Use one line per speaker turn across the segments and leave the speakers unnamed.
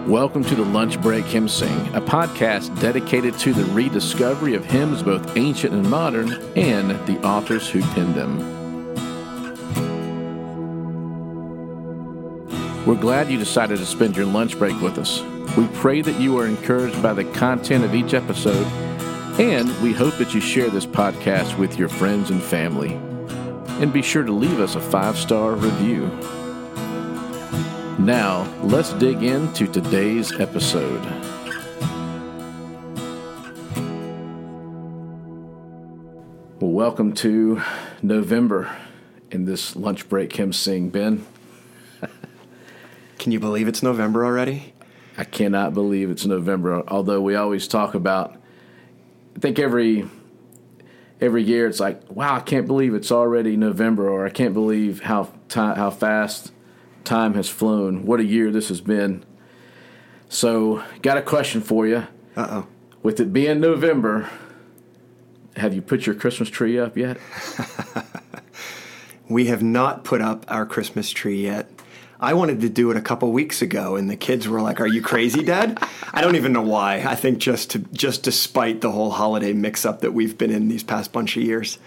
Welcome to the Lunch Break Hymn Sing, a podcast dedicated to the rediscovery of hymns both ancient and modern, and the authors who penned them. We're glad you decided to spend your lunch break with us. We pray that you are encouraged by the content of each episode, and we hope that you share this podcast with your friends and family. And be sure to leave us a 5-star review. Now, let's dig into today's episode. Well, welcome to November in this lunch break hymn sing, Ben.
Can you believe it's November already?
I cannot believe it's November, although we always talk about, I think every year it's like, wow, I can't believe it's already November, or I can't believe how fast time has flown. What a year this has been. So, got a question for you.
Uh-oh.
With it being November, have you put your Christmas tree up yet?
We have not put up our Christmas tree yet. I wanted to do it a couple weeks ago, and the kids were like, "Are you crazy, Dad?" I don't even know why. I think just despite the whole holiday mix-up that we've been in these past bunch of years.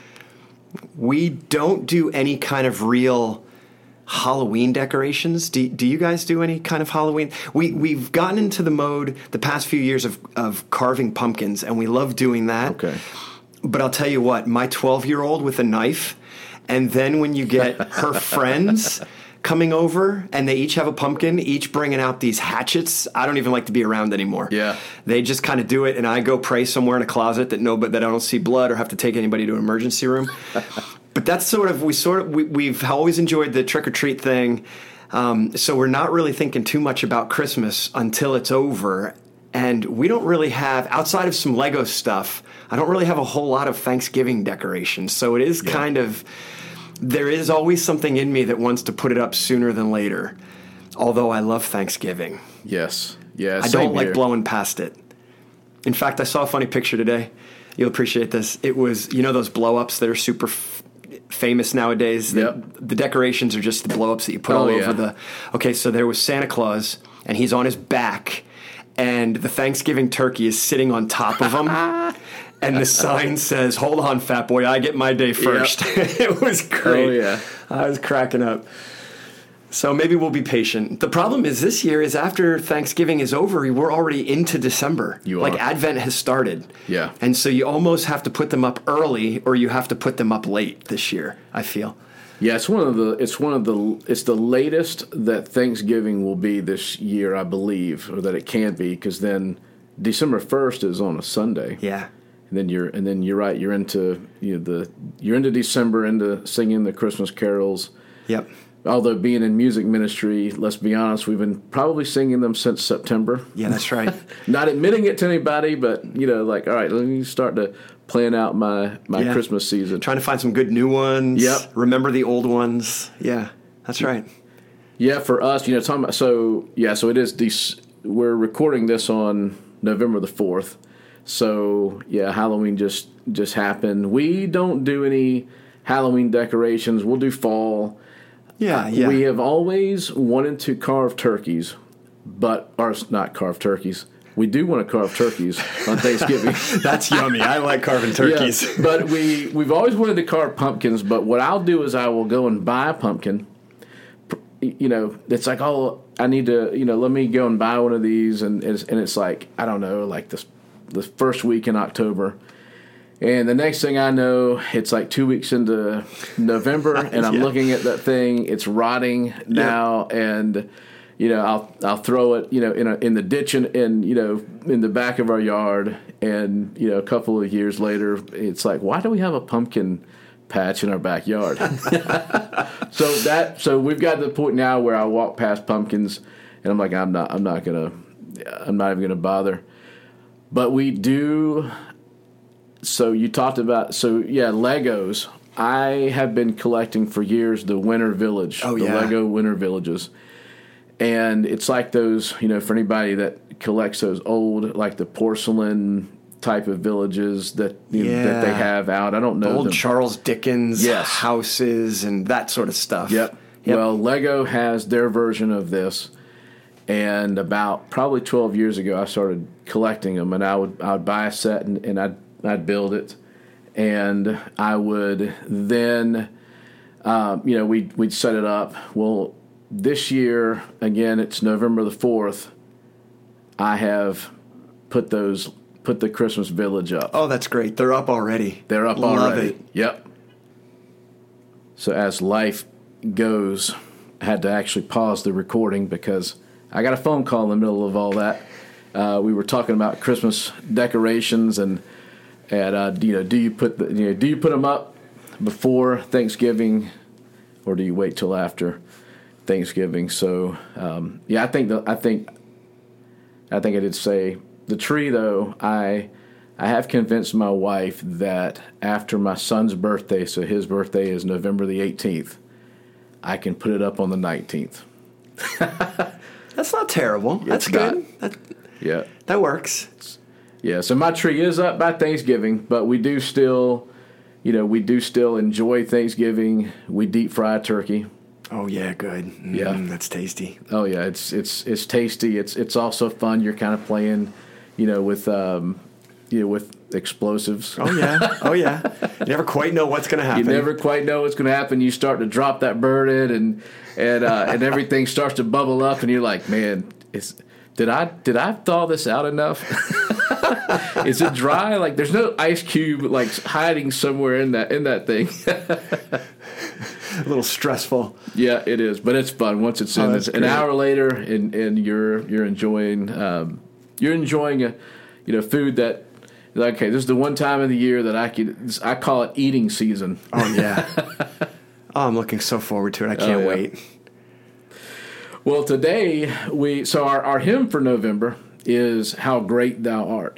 We don't do any kind of real Halloween decorations. Do you guys do any kind of Halloween? We've gotten into the mode the past few years of carving pumpkins, and we love doing that.
Okay.
But I'll tell you what, my 12-year-old with a knife, and then when you get her friends coming over and they each have a pumpkin, each bringing out these hatchets, I don't even like to be around anymore.
Yeah.
They just kind of do it, and I go pray somewhere in a closet that I don't see blood or have to take anybody to an emergency room. But that's we've always enjoyed the trick-or-treat thing, so we're not really thinking too much about Christmas until it's over, and we don't really have, outside of some Lego stuff, I don't really have a whole lot of Thanksgiving decorations, so it is kind of, there is always something in me that wants to put it up sooner than later, although I love Thanksgiving.
Yes.
I don't like blowing past it. In fact, I saw a funny picture today. You'll appreciate this. It was, those blow-ups that are super famous nowadays.
Yep.
The decorations are just the blow-ups that you put all over the... Okay, so there was Santa Claus, and he's on his back, and the Thanksgiving turkey is sitting on top of him, and the sign says, "Hold on, fat boy, I get my day first." Yep. It was great.
Oh, yeah.
I was cracking up. So maybe we'll be patient. The problem is this year is after Thanksgiving is over, we're already into December. Like Advent has started.
Yeah.
And so you almost have to put them up early, or you have to put them up late this year, I feel.
Yeah, it's the latest that Thanksgiving will be this year, I believe, or that it can be, because then December 1st is on a Sunday.
Yeah.
And then you're right, you're into December, into singing the Christmas carols.
Yep.
Although being in music ministry, let's be honest, we've been probably singing them since September.
Yeah, that's right.
Not admitting it to anybody, but, all right, let me start to plan out my Christmas season.
Trying to find some good new ones.
Yep.
Remember the old ones. Yeah, that's right.
Yeah, for us, talking about, so it is, we're recording this on November the 4th. So, yeah, Halloween just happened. We don't do any Halloween decorations. We'll do fall.
Yeah.
We have always wanted to carve turkeys, not carve turkeys. We do want to carve turkeys on Thanksgiving.
That's yummy. I like carving turkeys.
Yeah, but we've always wanted to carve pumpkins, but what I'll do is I will go and buy a pumpkin. It's like, oh, I need to, let me go and buy one of these, and it's like, I don't know, like the first week in October. And the next thing I know, it's like 2 weeks into November, and I'm looking at that thing. It's rotting now, and I'll throw it, in the ditch in the back of our yard. And a couple of years later, it's like, why do we have a pumpkin patch in our backyard? So we've got to the point now where I walk past pumpkins, and I'm like, I'm not even gonna bother. But we do. So you talked about, Legos. I have been collecting for years the Winter Village, Lego Winter Villages. And it's like those, for anybody that collects those old, like the porcelain type of villages that that they have out. I don't know.
Old Charles Dickens houses and that sort of stuff.
Yep. Well, Lego has their version of this. And about probably 12 years ago, I started collecting them, and I would buy a set and I'd build it, and I would then we'd set it up. Well, this year again, it's November the 4th. I have put the Christmas Village up.
Oh, that's great. They're up already.
They're up
Love
already.
it.
Yep. So as life goes, I had to actually pause the recording because I got a phone call in the middle of all that. We were talking about Christmas decorations and do you put them up before Thanksgiving or do you wait till after Thanksgiving? So I think I did say the tree though. I have convinced my wife that after my son's birthday, so his birthday is November the 18th, I can put it up on the 19th.
That's not terrible. That's good. That works.
Yeah, so my tree is up by Thanksgiving, but we do still enjoy Thanksgiving. We deep fry turkey.
Oh yeah, good.
Yeah,
that's tasty.
Oh yeah, it's tasty. It's also fun. You're kind of playing, with explosives.
Oh yeah. You never quite know what's going to happen.
You never quite know what's going to happen. You start to drop that bird in, and everything starts to bubble up, and you're like, man, did I thaw this out enough? Is it dry? Like there's no ice cube like hiding somewhere in that thing.
A little stressful.
Yeah, it is, but it's fun once it's in. It's an hour later, and you're enjoying a food that. Okay, this is the one time of the year that I call it eating season.
Oh, yeah. Oh, I'm looking so forward to it. I can't wait.
Well, today, our hymn for November is How Great Thou Art.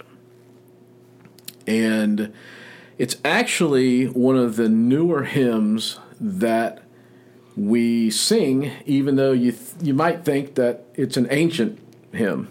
And it's actually one of the newer hymns that we sing, even though you might think that it's an ancient hymn.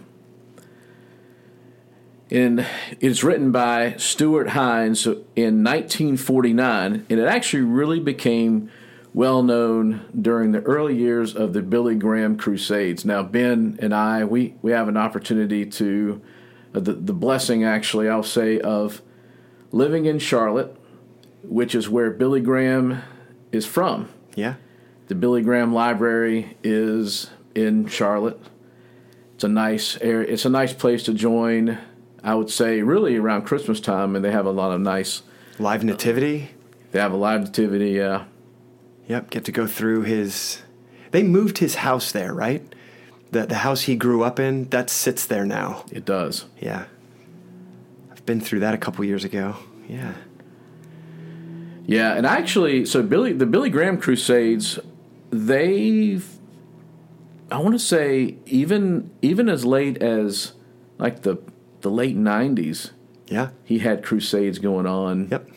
And it's written by Stuart Hines in 1949, and it actually really became well known during the early years of the Billy Graham Crusades. Now, Ben and I, we have an opportunity to, the blessing actually, I'll say, of living in Charlotte, which is where Billy Graham is from.
Yeah.
The Billy Graham Library is in Charlotte. It's a nice area. It's a nice place to join. I would say really around Christmas time, and they have a lot of nice
live nativity.
They have a live nativity, yeah.
Yep, get to go through his. They moved his house there, right? The house he grew up in, that sits there now.
It does.
Yeah, I've been through that a couple years ago. Yeah.
Yeah, and actually, so the Billy Graham Crusades, I want to say even as late as like the late 90s,
yeah,
he had crusades going on.
Yep.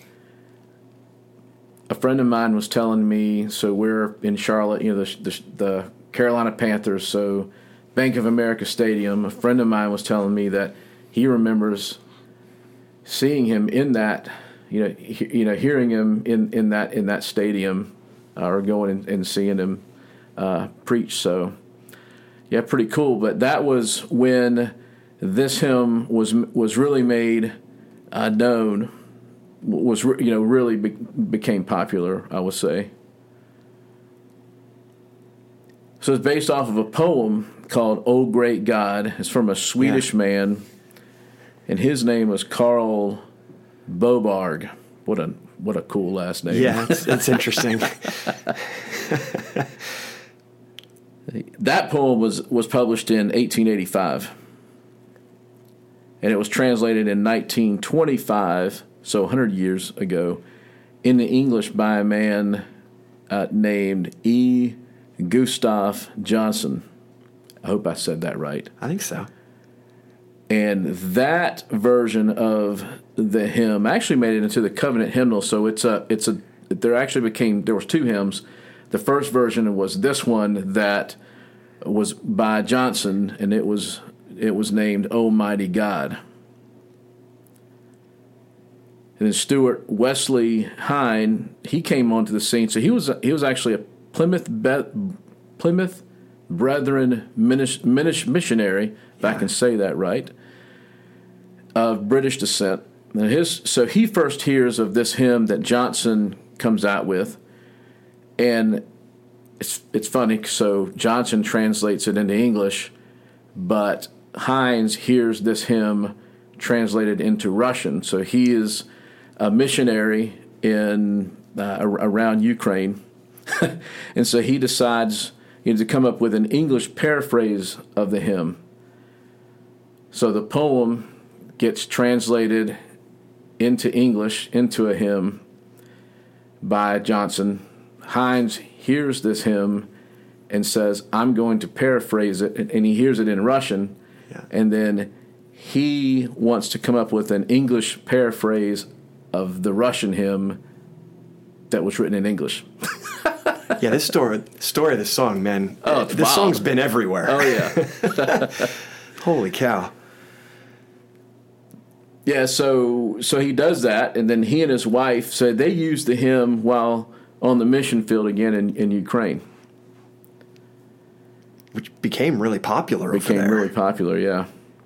A friend of mine was telling me, so we're in Charlotte, the Carolina Panthers, so Bank of America Stadium. A friend of mine was telling me that he remembers seeing him in that, hearing him in that stadium, or going and seeing him preach. So, yeah, pretty cool. But that was when this hymn was really made known, really became popular, I would say. So it's based off of a poem called "O Great God." It's from a Swedish man, and his name was Carl Boberg. What a cool last name.
Yeah, it's interesting.
That poem was published in 1885. And it was translated in 1925, so 100 years ago, into English by a man named E. Gustav Johnson. I hope I said that right.
I think so.
And that version of the hymn actually made it into the Covenant hymnal. So there was two hymns. The first version was this one that was by Johnson, and it was named Almighty God. And then Stuart Wesley Hine, he came onto the scene. So he was actually a Plymouth Brethren missionary, if I can say that right, of British descent. Now so he first hears of this hymn that Johnson comes out with, and it's funny. So Johnson translates it into English, but Hines hears this hymn translated into Russian. So he is a missionary in around Ukraine, and so he decides to come up with an English paraphrase of the hymn. So the poem gets translated into English, into a hymn by Johnson. Hines hears this hymn and says, I'm going to paraphrase it, and he hears it in Russian, and then he wants to come up with an English paraphrase of the Russian hymn that was written in English.
Yeah, this story of this song, man.
Oh,
this song's been everywhere.
Oh, yeah.
Holy cow.
Yeah, so he does that, and then he and his wife, so they used the hymn while on the mission field again in Ukraine.
Which became really popular over there.
Became really popular, yeah.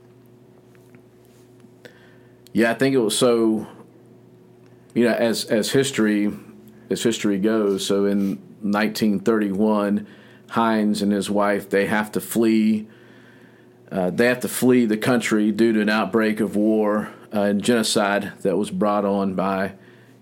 Yeah, I think it was so, as history goes, so in 1931, Hines and his wife, they have to flee. They have to flee the country due to an outbreak of war and genocide that was brought on by,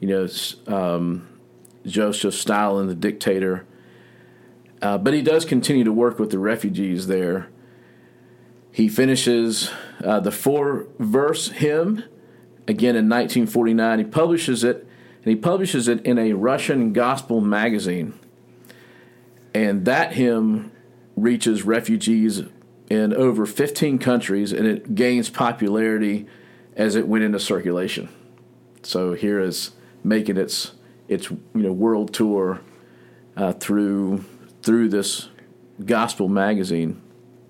Joseph Stalin, the dictator. But he does continue to work with the refugees there. He finishes the 4-verse hymn again in 1949. He publishes it, and he publishes it in a Russian gospel magazine. And that hymn reaches refugees in over 15 countries, and it gains popularity as it went into circulation. So here is making its world tour through this gospel magazine.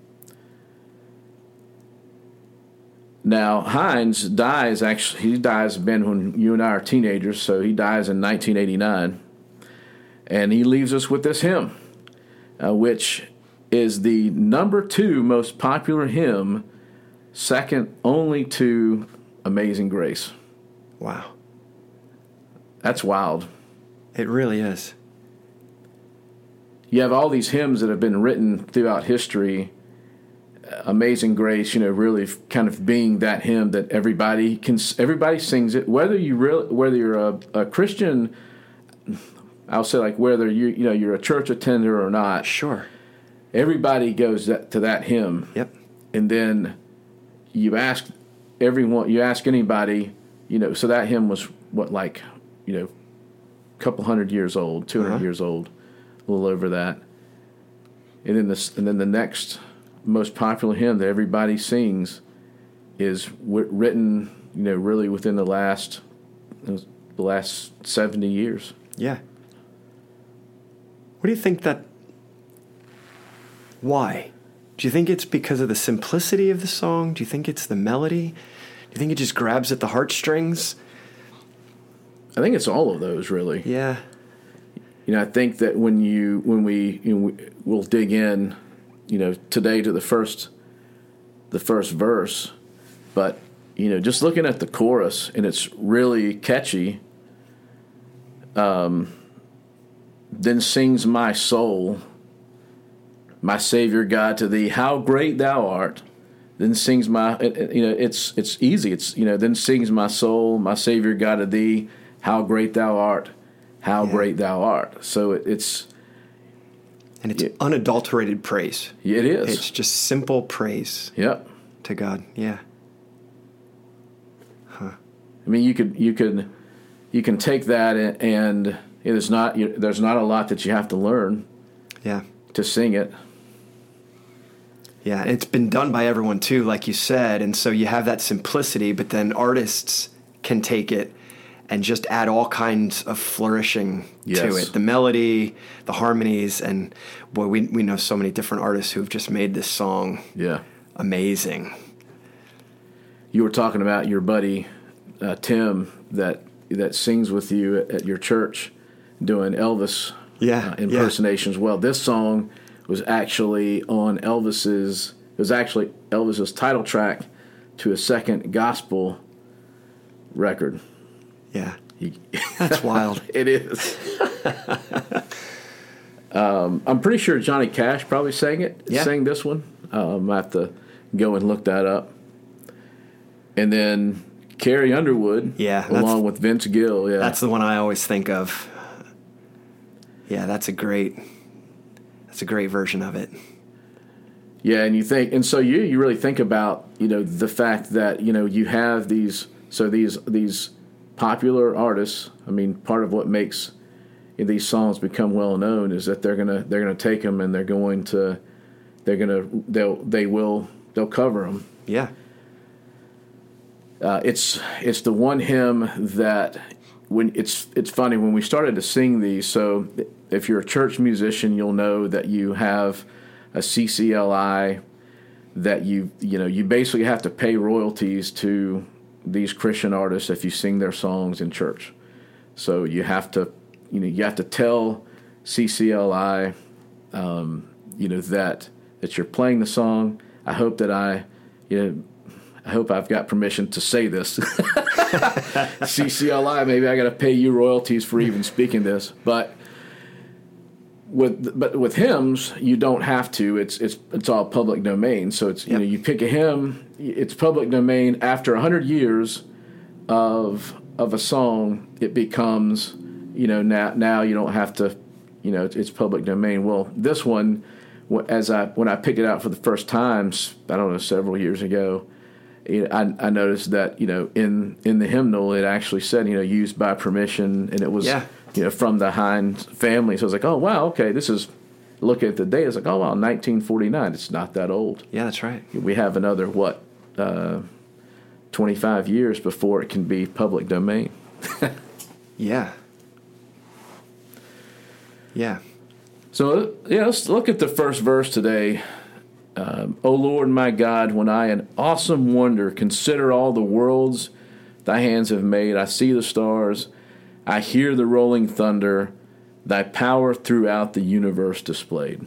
Now, Hines dies, he dies, Ben, when you and I are teenagers, so he dies in 1989. And he leaves us with this hymn, which is the number 2 most popular hymn, second only to Amazing Grace.
Wow.
That's wild.
It really is.
You have all these hymns that have been written throughout history. Amazing Grace, really kind of being that hymn that everybody sings it, whether you're a Christian. I'll say, like, whether you're a church attender or not.
Sure.
Everybody goes to that hymn.
Yep.
And then you ask anybody, so that hymn was a couple hundred years old, 200 years old, a little over that. And then the next most popular hymn that everybody sings is written, really within the last 70 years.
Yeah. What do you think why? Do you think it's because of the simplicity of the song? Do you think it's the melody? Do you think it just grabs at the heartstrings?
I think it's all of those, really.
Yeah.
I think that we'll dig in, today to the first verse, but just looking at the chorus, and it's really catchy. Then sings my soul, my Savior God, to thee, how great thou art. Then sings it's easy. It's, then sings my soul, my Savior God, to thee, how great thou art, how great thou art. So it's
unadulterated praise.
It is.
It's just simple praise.
Yep.
To God. Yeah.
Huh. I mean, you can take that and there's not a lot that you have to learn.
Yeah.
To sing it.
Yeah, and it's been done by everyone too, like you said, and so you have that simplicity, but then artists can take it and just add all kinds of flourishing to it. The melody, the harmonies, and boy, we know so many different artists who've just made this song amazing.
You were talking about your buddy Tim that sings with you at your church doing Elvis impersonations. Well, this song was actually on Elvis's. It was actually Elvis's title track to a second gospel record.
Yeah, that's wild.
It is. I'm pretty sure Johnny Cash probably sang this one. I have to go and look that up. And then Carrie Underwood, along with Vince Gill. Yeah,
that's the one I always think of. Yeah, that's a great version of it.
Yeah, and so you really think about, the fact that, you have these popular artists. I mean, part of what makes these songs become well known is that they're gonna take them and they'll cover them.
Yeah.
It's the one hymn that it's funny when we started to sing these. So if you're a church musician, you'll know that you have a CCLI that you basically have to pay royalties to these Christian artists if you sing their songs in church. So you have to tell CCLI that you're playing the song. I hope that I hope I've got permission to say this. CCLI, maybe I got to pay you royalties for even speaking this, but with hymns you don't have to. It's all public domain. So it's you pick a hymn, it's public domain. After 100 years of a song, it becomes now you don't have to. It's public domain. Well, this one, when I picked it out for the first time, I don't know, several years ago, I noticed that in the hymnal it actually said used by permission, and it was from the Hines family. So I was like, oh wow, okay, this is, look at the date, it's like, oh wow, 1949. It's not that old.
Yeah, that's right.
We have another 25 years before it can be public domain.
Yeah.
So let's look at the first verse today. O Lord my God, when I in awesome wonder consider all the worlds thy hands have made, I see the stars, I hear the rolling thunder, thy power throughout the universe displayed.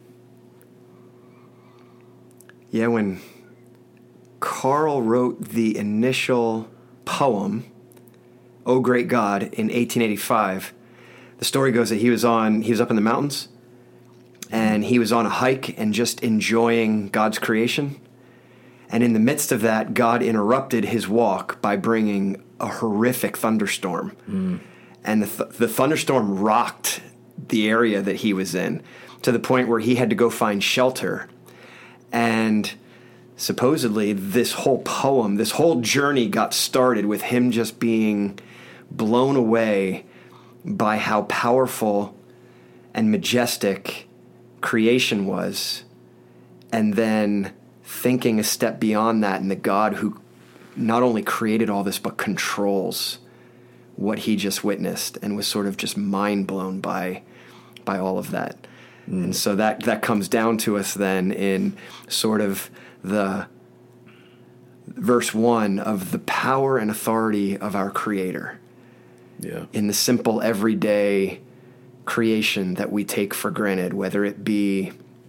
Yeah, when Carl wrote the initial poem, O Great God, in 1885, the story goes that he was up in the mountains, and he was on a hike and just enjoying God's creation. And in the midst of that, God interrupted his walk by bringing a horrific thunderstorm. And the thunderstorm rocked the area that he was in to the point where he had to go find shelter. And supposedly this whole poem, this whole journey got started with him just being blown away by how powerful and majestic creation was, and then thinking a step beyond that, and the God who not only created all this but controls what he just witnessed, and was sort of just mind blown by all of that. And so that comes down to us then in sort of the verse 1 of the power and authority of our Creator.
Yeah. In
the simple everyday creation that we take for granted, whether it be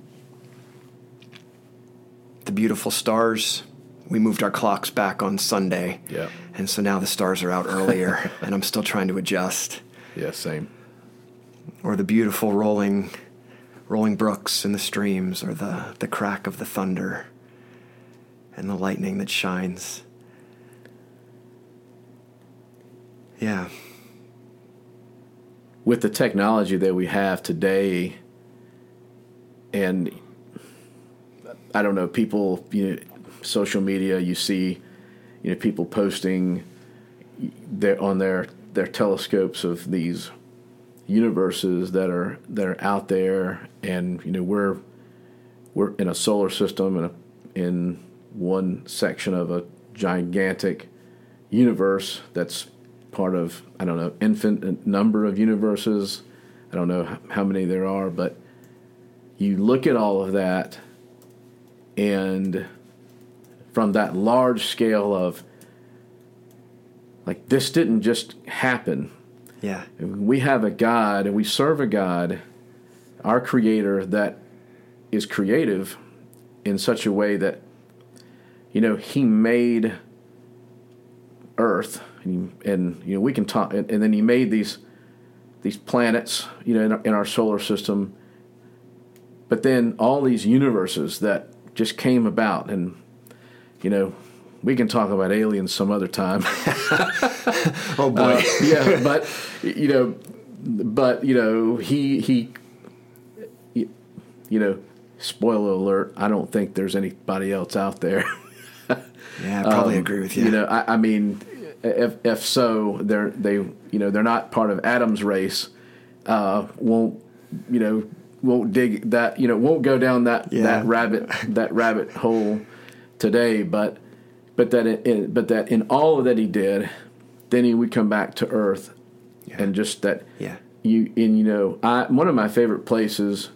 the beautiful stars. We moved our clocks back on Sunday.
Yeah.
And so now the stars are out earlier and I'm still trying to adjust.
Yeah, same.
Or the beautiful rolling brooks in the streams, or the crack of the thunder and the lightning that shines. Yeah.
With the technology that we have today, and I don't know, people, social media, you see, people posting on their telescopes of these universes that are out there, and we're in a solar system and in one section of a gigantic universe that's part of, I don't know, infinite number of universes. I don't know how many there are, but you look at all of that, and from that large scale of, like, this didn't just happen.
Yeah.
We have a God, and we serve a God, our Creator, that is creative in such a way that, he made Earth, and we can talk, and then he made these planets, in our solar system. But then all these universes that just came about, and we can talk about aliens some other time.
Oh boy,
yeah, but he, spoiler alert, I don't think there's anybody else out there.
Yeah, I probably agree with you.
I mean, if so, they're not part of Adam's race. Won't dig that, won't go down that rabbit hole today. But that in all of that he did, then he would come back to Earth, and just that.
Yeah.
One of my favorite places.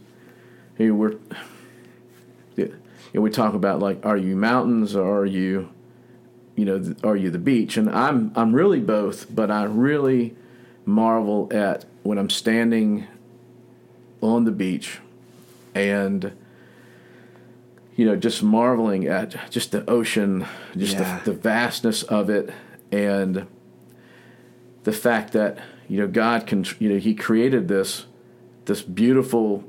We talk about, like, are you mountains or are you, are you the beach? And I'm really both, but I really marvel at when I'm standing on the beach and, just marveling at just the ocean, just the vastness of it, and the fact that, God can, he created this beautiful,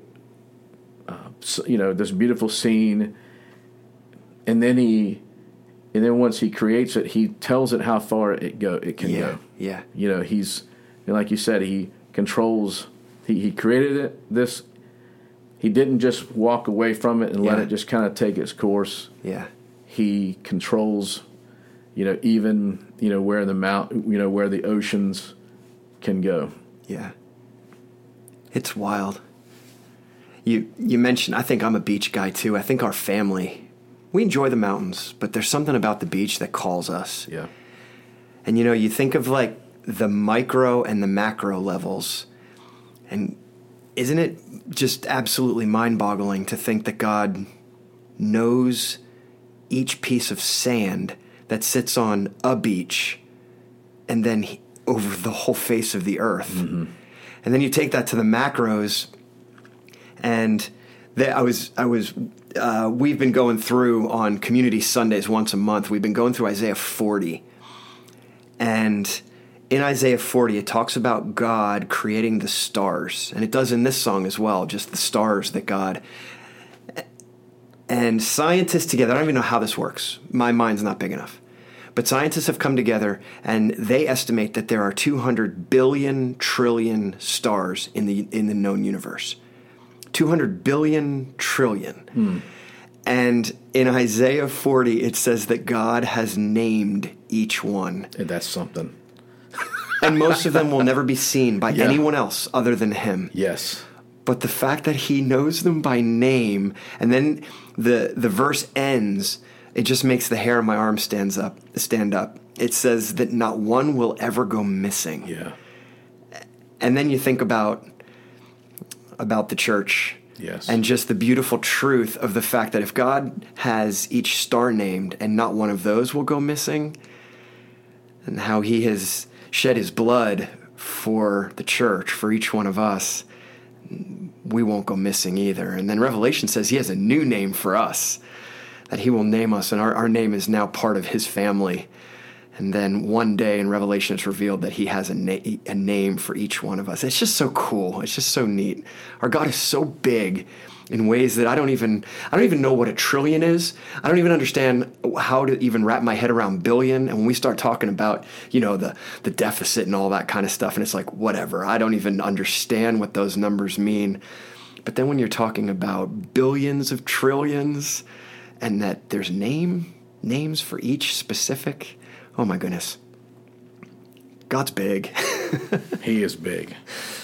this beautiful scene. And then once he creates it, he tells it how far it can go.
Yeah.
He's, like you said, he controls. He created it. This, he didn't just walk away from it and let it just kind of take its course.
Yeah.
He controls, even where where the oceans can go.
Yeah. It's wild. You mentioned, I think I'm a beach guy too. I think our family, we enjoy the mountains, but there's something about the beach that calls us.
Yeah.
And you think of, like, the micro and the macro levels, and isn't it just absolutely mind-boggling to think that God knows each piece of sand that sits on a beach and then over the whole face of the earth? Mm-hmm. And then you take that to the macros, and we've been going through on Community Sundays once a month. We've been going through Isaiah 40. And in Isaiah 40, it talks about God creating the stars. And it does in this song as well, just the stars that God... And scientists together, I don't even know how this works. My mind's not big enough. But scientists have come together, and they estimate that there are 200 billion trillion stars in the known universe. 200 billion trillion. And in Isaiah 40, it says that God has named each one.
And that's something.
And most of them will never be seen by anyone else other than him.
Yes.
But the fact that he knows them by name, and then the verse ends, it just makes the hair on my arm stand up. It says that not one will ever go missing.
Yeah.
And then you think about the church.
Yes.
And just the beautiful truth of the fact that if God has each star named and not one of those will go missing, and how he has shed his blood for the church, for each one of us, we won't go missing either. And then Revelation says he has a new name for us, that he will name us, and our name is now part of his family. And then one day in Revelation, it's revealed that he has a name for each one of us. It's just so cool. It's just so neat. Our God is so big in ways that I don't even know what a trillion is. I don't even understand how to even wrap my head around billion. And when we start talking about, the deficit and all that kind of stuff, and it's like, whatever. I don't even understand what those numbers mean. But then when you're talking about billions of trillions, and that there's names for each specific... Oh my goodness. God's big.
He is big.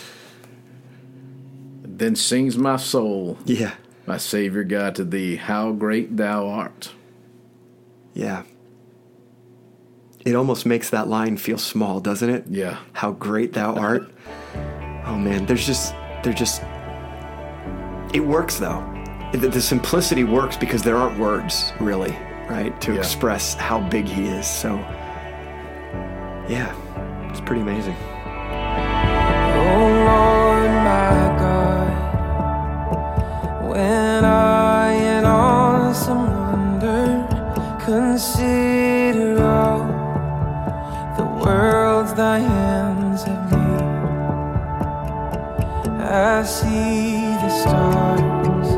Then sings my soul,
yeah,
my Savior God, to thee, how great thou art.
Yeah. It almost makes that line feel small, doesn't it?
Yeah.
How great thou art. Oh man, it works though. The simplicity works because there aren't words, really, right, to express how big he is. So, yeah, it's pretty amazing.
Oh Lord, my God, when I consider all the worlds thy hands have made. I see the stars,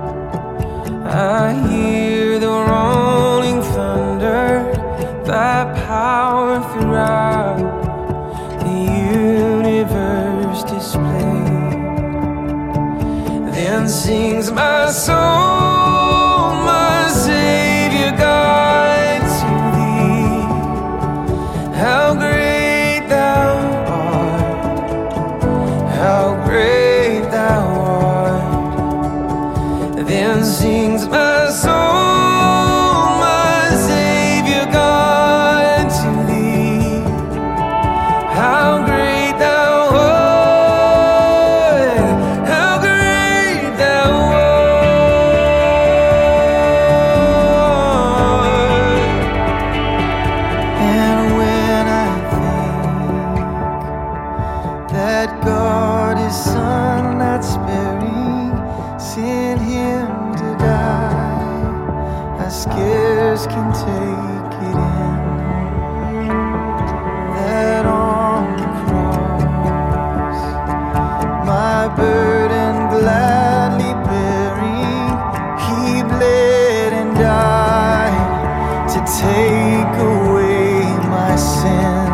I hear the rolling thunder, thy power throughout the universe displayed. Then sings my soul, my Savior God, to thee. How great thou art, how great thou art. Then sings my soul, my Savior God, to thee. How great thou art, how great thou art. And when I think that God is Son not sparing, sent him to die, I scarce can take it in, that on the cross, my burden gladly bearing, he bled and died to take away my sin.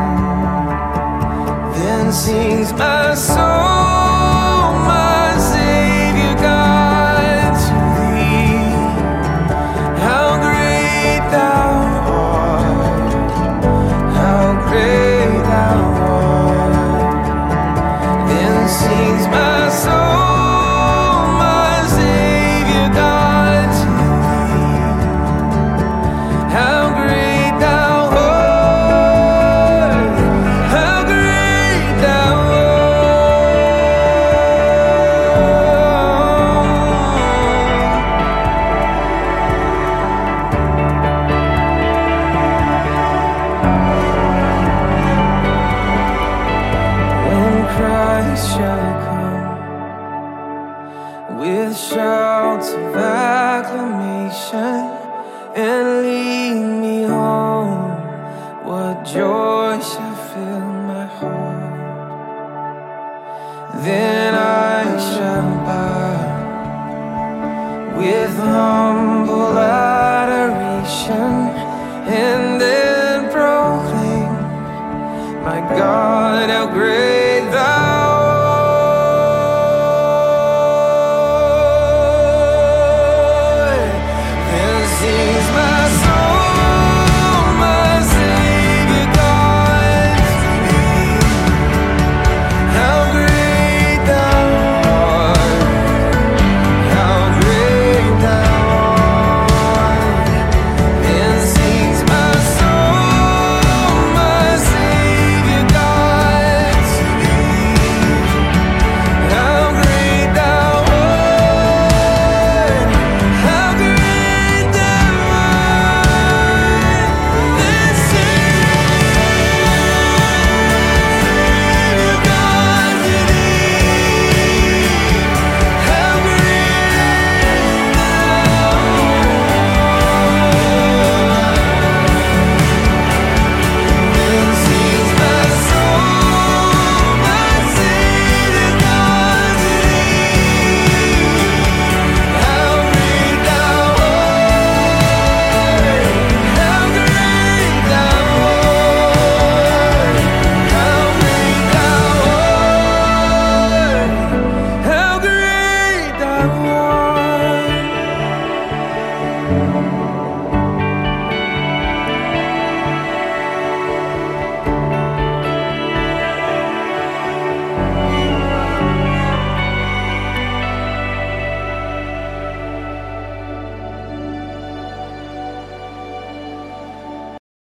Then sings my soul, my Savior God, to thee. How great thou art, how great thou art. Then sings my soul, my Savior God, to thee. How great thou art, how great thou When Christ shall come with shouts of acclamation and lead me home, what joy shall fill my heart. Then I shall bow with humble adoration and then proclaim, my God, how great